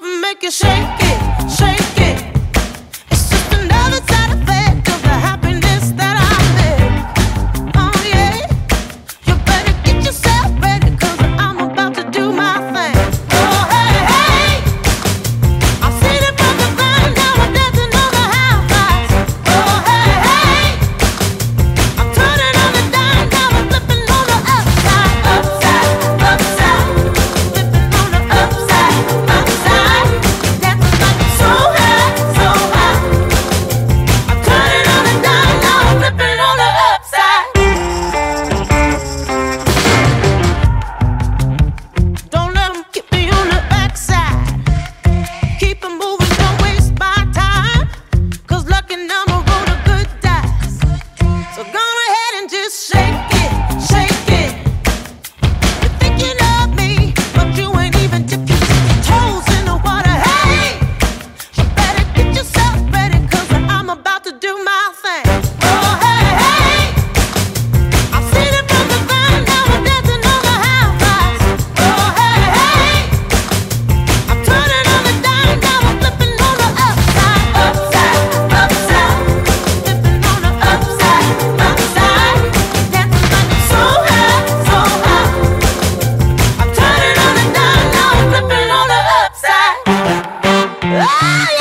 make you shake it, shake it. It's just another side effect of the happiness that I live. Oh yeah, you better get yourself ready, 'cause I'm about to do my thing. Oh hey, hey, I've seen it from the ground, now I'm dancing on the house. Oh hey, hey, I'm turning on the dime, now I'm flipping on the upside, upside, upside. Flipping on the upside, upside. Dancing like it's so high, so high. I'm turning on the dime, now I'm flipping on the upside. Don't let 'em keep me on the backside. Keep it moving, don't waste my time, 'cause lucky number roll the good dice. So go ahead and just shake it, shake it. You're thinking of me, but you ain't even dipped your toes in the water. Hey, you better get yourself ready, 'cause I'm about to do my thing. Oh hey, hey, I've seen it from the ground, now I'm dancing on the house. Oh hey, hey, I'm turning on the dime, now I'm flipping on the upside, upside, upside. Flipping on the upside, upside. Dancing like it's so high, so high. I'm turning on the dime, now I'm flipping on the upside. Oh yeah.